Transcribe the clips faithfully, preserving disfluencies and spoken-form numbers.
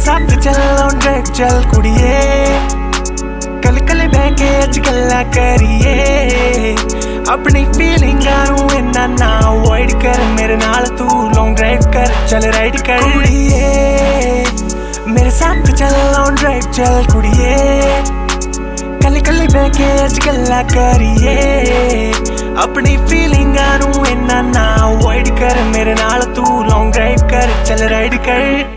साथ चल long drive चल कुड़िए कल कल बह के अज गल्लां करिए अपनी फीलिंगां नूं इन्ना ना अवॉइड कर मेरे नाल तू लॉन्ग ड्राइव कर चल राइड कर कुड़िए मेरे साथ चल लॉन्ग ड्राइव चल कुड़िए कल कल बह के अज गल्लां करिए अपनी फीलिंगां नूं इन्ना ना अवॉइड कर मेरे नाल तू लॉन्ग ड्राइव कर चल राइड कर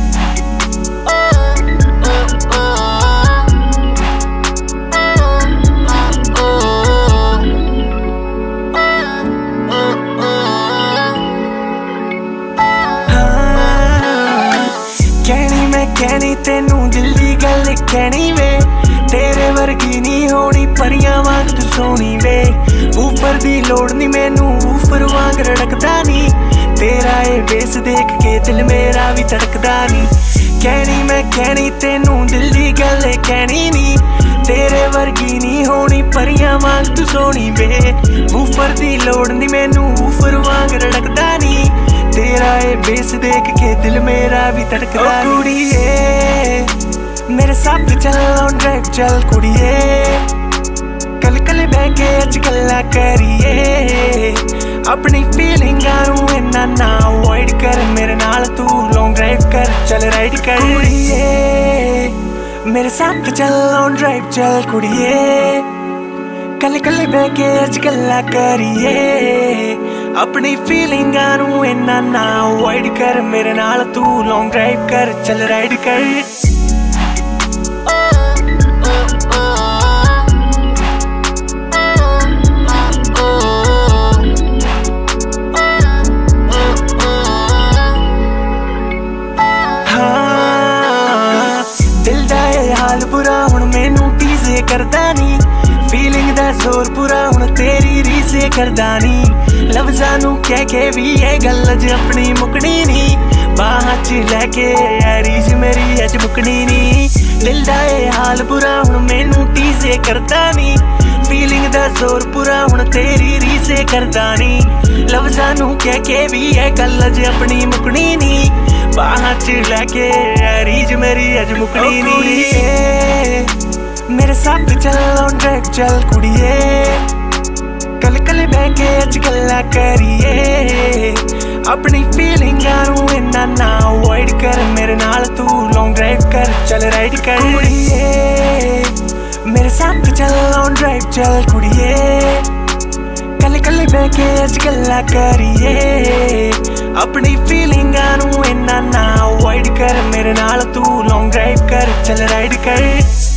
कहनी तेनू दिल दी गल कहनी वे तेरे वर्गी नी होनी परियां वांग तू सोनी वे ऊपर दी लोड़ नी मैनू ऊपर वांग रड़कदा नी तेरा ए बेस देख के दिल मेरा भी धड़कदा नी कहनी मैं कहनी तेनू दिल दी गल कहनी नी तेरे वर्गी नी होनी परियां वांग तू सोनी वे ऊपर दी लोड़ नी मैनू ऊपर वांग रड़कदा नी तेरा ए बेस देख के दिल मेरा भी धड़कदा नी कुड़िए मेरे साथ चल लॉन्ग ड्राइव चल कुड़िए कल कल बह के अज गल्लां करिए अपनी फीलिंगां नूं इन्ना ना अवॉइड कर मेरे नाल तू लॉन्ग ड्राइव कर चल राइड कर कुड़िए मेरे साथ चल लॉन्ग ड्राइव चल कुड़िए कल कल बह के अज गल्लां करिए अपनी फीलिंगां नूं इन्ना ना अवॉइड कर मेरे नाल तू लॉन्ग ड्राइव कर चल राइड कर दिल दा ए हाल बुरा हुण मैनू टीजे करदा नी फीलिंग दा जोर पूरा हुण तेरी रीसे करदा नी लफ्ज़ां नूं कह के भी ये गल अज अपनी मुकनी नी बाहां च लैके रीज मेरी अज मुकनी नी दिल दा ए हाल बुरा हुण मैनू टीजे करदा नी फीलिंग दा जोर पूरा हुण तेरी रीसे करदा नी लफ्ज़ां नूं कह के भी ये गल अज अपनी मुकनी नी बाहां च लैके रीज मेरी अज मुकनी नी मेरे साथ चल लॉन्ग ड्राइव चल कुड़िए कल कल बह के अज गल्लां करिए अपनी फीलिंगां नूं इन्ना ना अवॉइड कर मेरे नाल तू लॉन्ग ड्राइव कर चल राइड कर कुड़िए मेरे साथ चल लॉन्ग ड्राइव चल कुड़िए कल कल बह के अज गल्लां करिए अपनी फीलिंगां नूं इन्ना ना अवॉइड कर मेरे नाल तू लॉन्ग ड्राइव कर चल राइड कर